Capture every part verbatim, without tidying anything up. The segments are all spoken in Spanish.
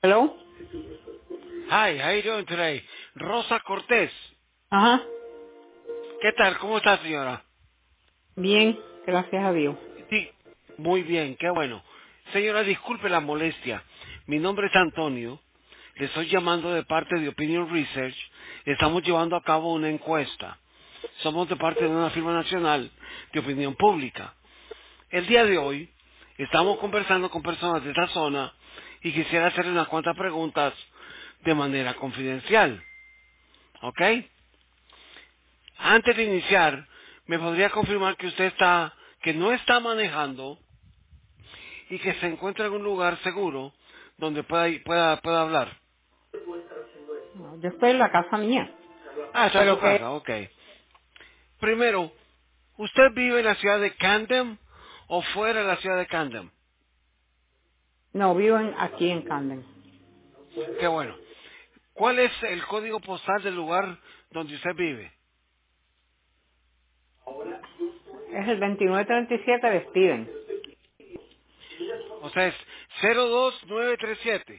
Hello. Hi, how you doing today? Rosa Cortés. Ajá. ¿Qué tal? ¿Cómo está, señora? Bien, gracias a Dios. Sí, muy bien, qué bueno. Señora, disculpe la molestia. Mi nombre es Antonio. Le estoy llamando de parte de Opinion Research. Estamos llevando a cabo una encuesta. Somos de parte de una firma nacional de opinión pública. El día de hoy estamos conversando con personas de esta zona y quisiera hacerle unas cuantas preguntas de manera confidencial. ¿Ok? Antes de iniciar, ¿me podría confirmar que usted está, que no está manejando y que se encuentra en un lugar seguro donde pueda, pueda, pueda hablar? No, yo estoy en la casa mía. Ah, está en su Pero que casa, ok. Primero, ¿usted vive en la ciudad de Camden o fuera de la ciudad de Camden? no vivo en- aquí en Camden. Qué bueno. ¿Cuál es el código postal del lugar donde usted vive? Es el veintinueve treinta y siete de Steven. O sea, es cero dos nueve tres siete.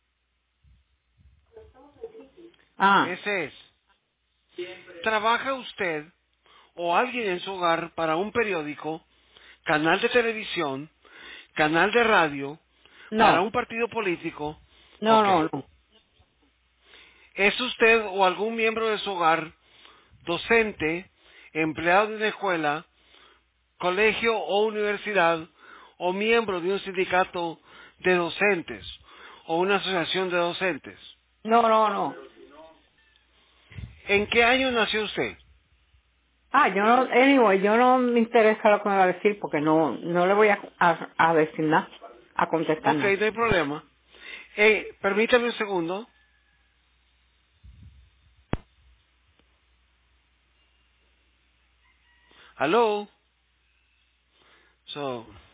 Ah, Ese es. ¿Trabaja usted o alguien en su hogar para un periódico, canal de televisión, canal de radio, para no, un partido político? no, Ok. no, no. ¿Es usted o algún miembro de su hogar docente, empleado de una escuela, colegio o universidad, o miembro de un sindicato de docentes o una asociación de docentes? No, no, no. ¿En qué año nació usted? Ah, yo no, anyway, yo no me interesa lo que me va a decir porque no, no le voy a, a, a decir nada, a contestar Ok, nada. no hay problema. Eh, permítame un segundo. Hello. So,